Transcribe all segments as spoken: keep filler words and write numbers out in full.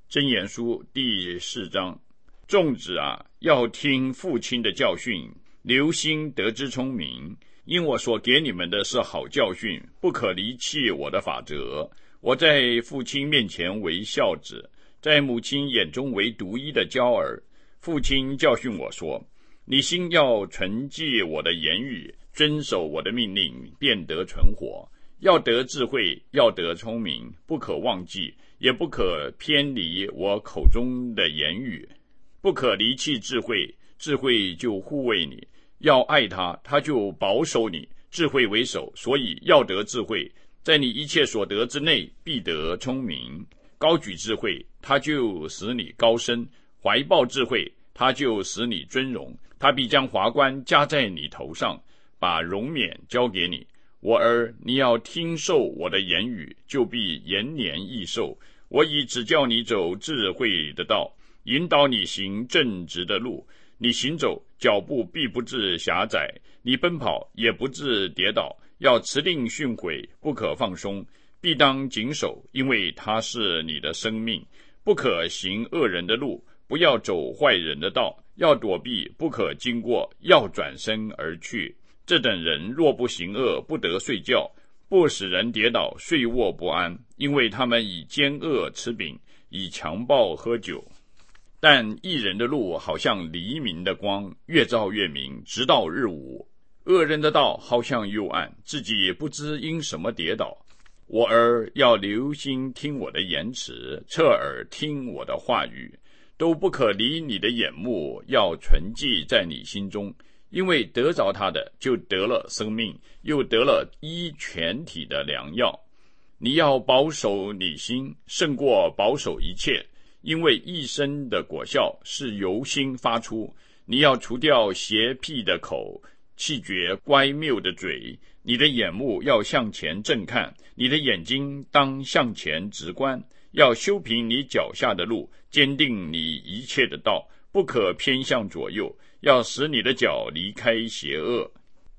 箴言书第四章，众子啊，要听父亲的教训，留心得知聪明。因我所给你们的是好教训，不可离弃我的法则。我在父亲面前为孝子，在母亲眼中为独一的娇儿。父亲教训我说，你心要存记我的言语，遵守我的命令，便得存活。要得智慧，要得聪明，不可忘记，也不可偏离我口中的言语。不可离弃智慧，智慧就护卫你。要爱他，他就保守你。智慧为首，所以要得智慧。在你一切所得之内，必得聪明。高举智慧，他就使你高升；怀抱智慧，他就使你尊荣。他必将华冠加在你头上，把荣冕交给你。我儿，你要听受我的言语，就必延年益寿。我已指教你走智慧的道，引导你行正直的路。你行走，脚步必不致狭窄；你奔跑，也不致跌倒。要持定训诲，不可放松，必当谨守，因为它是你的生命。不可行恶人的路，不要走坏人的道。要躲避，不可经过，要转身而去。这等人若不行恶，不得睡觉，不使人跌倒，睡卧不安，因为他们以奸恶吃饼，以强暴喝酒。但义人的路好像黎明的光，越照越明，直到日午。恶人的道好像幽暗，自己也不知因什么跌倒。我儿，要留心听我的言辞，侧耳听我的话语，都不可离你的眼目，要存记在你心中。因为得着他的，就得了生命，又得了医全体的良药。你要保守你心，胜过保守一切，因为一生的果效是由心发出。你要除掉邪僻的口，弃绝乖谬的嘴。你的眼目要向前正看，你的眼睛当向前直观。要修平你脚下的路，坚定你一切的道，不可偏向左右，要使你的脚离开邪恶。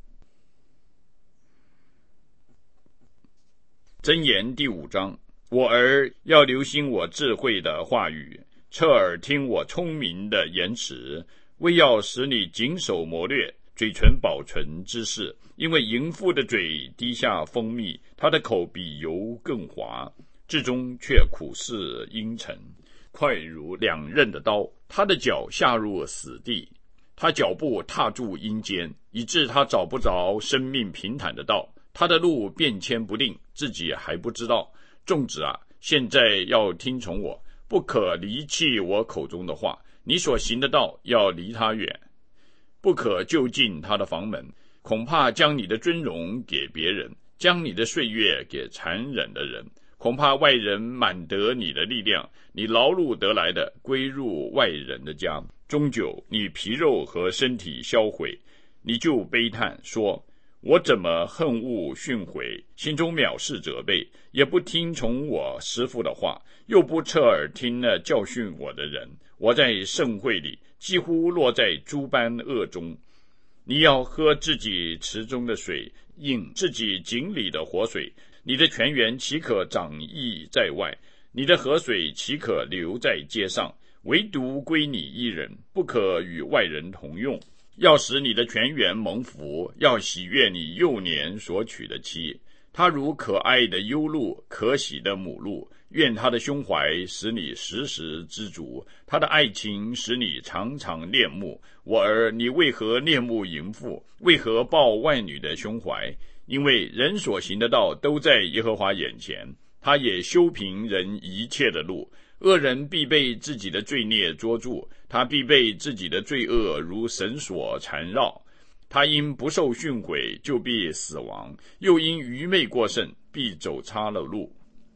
箴言第五章，我儿，要留心我智慧的话语，侧耳听我聪明的言辞，为要使你谨守谋略，嘴唇保存知识。因为淫妇的嘴滴下蜂蜜，她的口比油更滑，至终却苦似阴沉，快如两刃的刀。她的脚下入死地，她脚步踏住阴间，以致她找不着生命平坦的道。她的路变迁不定，自己还不知道。众子啊，现在要听从我，不可离弃我口中的话。你所行的道要离他远，不可就近他的房门，恐怕将你的尊荣给别人，将你的岁月给残忍的人。恐怕外人满得你的力量，你劳碌得来的归入外人的家。终究你皮肉和身体销毁，你就悲叹说，我怎么恨恶训诲，心中藐视责备，也不听从我师父的话，又不侧耳听了教训我的人。我在盛会里几乎落在诸般恶中。你要喝自己池中的水，饮自己井里的活水。你的泉源岂可长溢在外？你的河水岂可流在街上？唯独归你一人，不可与外人同用。要使你的泉源蒙福，要喜悦你幼年所娶的妻。她如可爱的优鹿，可喜的母鹿。愿她的胸怀使你时时知足，她的爱情使你常常恋慕。我儿，你为何恋慕淫妇？为何抱外女的胸怀？因为人所行的道都在耶和华眼前，他也修平人一切的路。恶人必被自己的罪孽捉住，他必被自己的罪恶如绳索缠绕。他因不受训诲，就必死亡；又因愚昧过甚，必走差了路。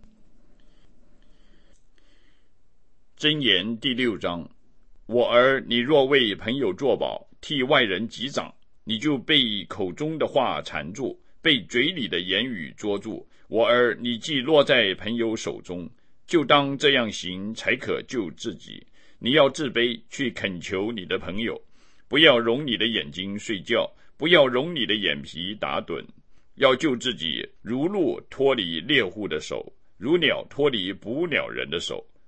箴言第六章，我儿，你若为朋友作保，替外人击掌，你就被口中的话缠住，被嘴里的言语捉住。我儿，你既落在朋友手中，就当这样行，才可救自己。你要自卑，去恳求你的朋友，不要容你的眼睛睡觉，不要容你的眼皮打盹。要救自己，如鹿脱离猎户的手，如鸟脱离捕鸟人的手。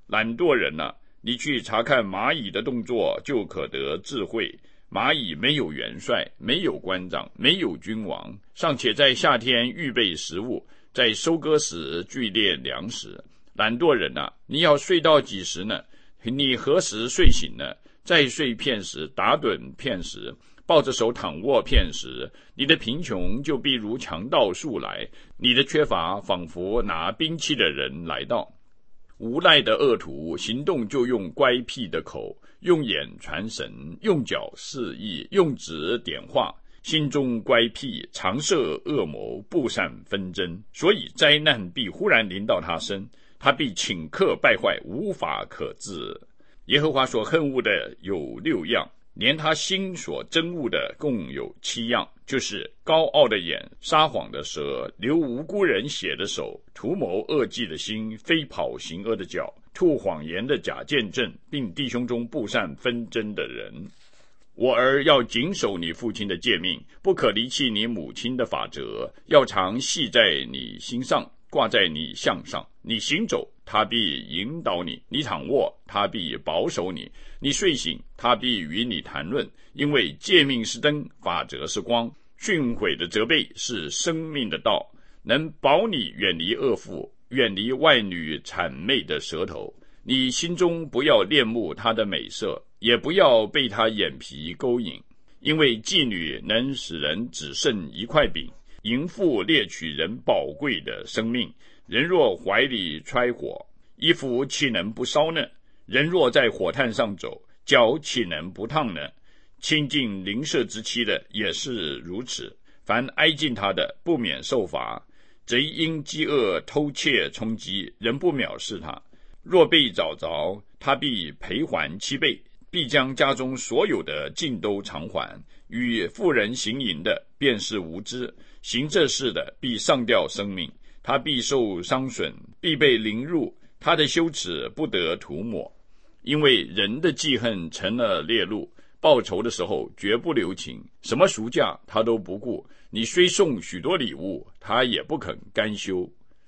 懒惰人啊，你去查看蚂蚁的动作，就可得智慧。蚂蚁没有元帅，没有官长，没有君王，尚且在夏天预备食物，在收割时聚敛粮食。懒惰人啊，你要睡到几时呢？你何时睡醒呢？再睡片时，打盹片时，抱着手躺卧片时，你的贫穷就必如强盗速来，你的缺乏仿佛拿兵器的人来到。无赖的恶徒行动就用乖僻的口，用眼传神，用脚示意，用指点画，心中乖僻，常设恶谋，不善纷争，所以灾难必忽然临到他身，他必顷刻败坏，无法可治。耶和华所恨恶的有六样，连他心所憎恶的共有七样，就是高傲的眼，撒谎的舌，流无辜人血的手，图谋恶计的心，飞跑行恶的脚，吐谎言的假见证，并弟兄中不善纷争的人。我儿，要谨守你父亲的诫命，不可离弃你母亲的法则，要常系在你心上，挂在你项上。你行走，他必引导你；你躺卧，他必保守你；你睡醒，他必与你谈论。因为诫命是灯，法则是光，训诲的责备是生命的道，能保你远离恶妇，远离外女谄媚的舌头。你心中不要恋慕她的美色，也不要被她眼皮勾引，因为妓女能使人只剩一块饼，淫妇猎取人宝贵的生命。人若怀里揣火，衣服岂能不烧呢？人若在火炭上走，脚岂能不烫呢？亲近邻舍之妻的也是如此，凡挨近他的，不免受罚。贼因饥饿偷窃充饥，人不藐视他。若被找着，他必赔还七倍，必将家中所有的尽都偿还。与妇人行淫的，便是无知；行这事的，必上吊生命。他必受伤损，必被凌辱，他的羞耻不得涂抹。因为人的记恨成了烈怒，报仇的时候绝不留情，什么赎价他都不顾。你虽送许多礼物，他也不肯甘休。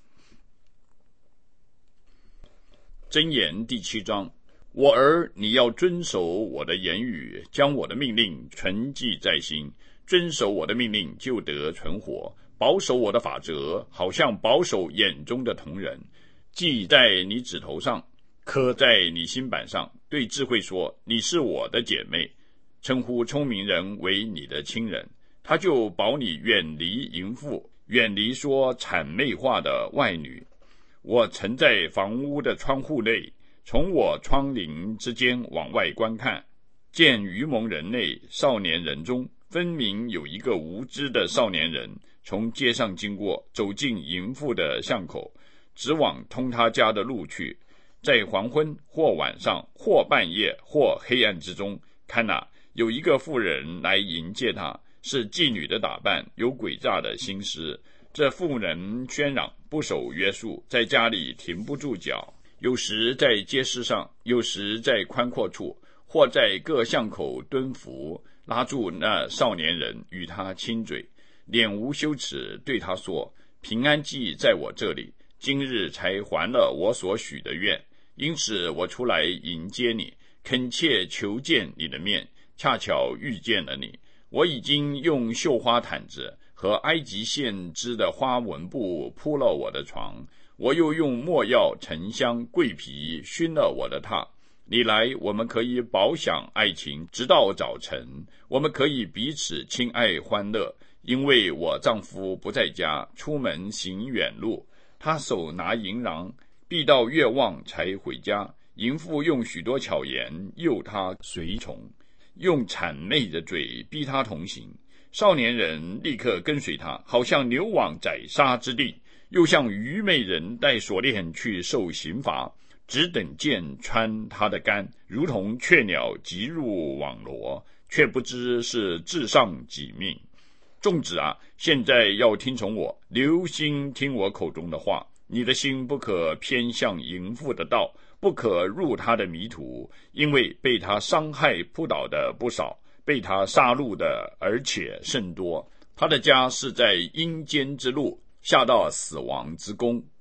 箴言第七章，我儿，你要遵守我的言语，将我的命令存记在心。遵守我的命令，就得存活，保守我的法则，好像保守眼中的瞳人。记在你指头上，刻在你心板上。对智慧说，你是我的姐妹；称呼聪明人为你的亲人，他就保你远离淫妇，远离说谄媚话的外女。我曾在房屋的窗户内，从我窗棂之间往外观看，见愚蒙人内少年人中，分明有一个无知的少年人，从街上经过，走进淫妇的巷口，直往通他家的路去。在黄昏或晚上或半夜或黑暗之中，看哪，有一个妇人来迎接他，是妓女的打扮，有诡诈的心思。这妇人喧嚷，不守约束，在家里停不住脚，有时在街市上，有时在宽阔处，或在各巷口蹲伏，拉住那少年人与他亲嘴，脸无羞耻，对他说，平安祭在我这里，今日才还了我所许的愿，因此我出来迎接你，恳切求见你的面，恰巧遇见了你。我已经用绣花毯子和埃及线织的花纹布铺了我的床，我又用没药、沉香、桂皮熏了我的榻。你来，我们可以饱享爱情，直到早晨，我们可以彼此亲爱欢乐。因为我丈夫不在家，出门行远路，他手拿银囊，必到月望才回家。淫妇用许多巧言诱他随从，用谄媚的嘴逼他同行。少年人立刻跟随他，好像牛往宰杀之地，又像愚昧人带锁链去受刑罚，只等剑穿他的肝，如同雀鸟急入网罗，却不知是至上己命。众子啊，现在要听从我，留心听我口中的话。你的心不可偏向淫妇的道，不可入他的迷途，因为被他伤害扑倒的不少，被他杀戮的而且甚多。他的家是在阴间之路，下到死亡之宫，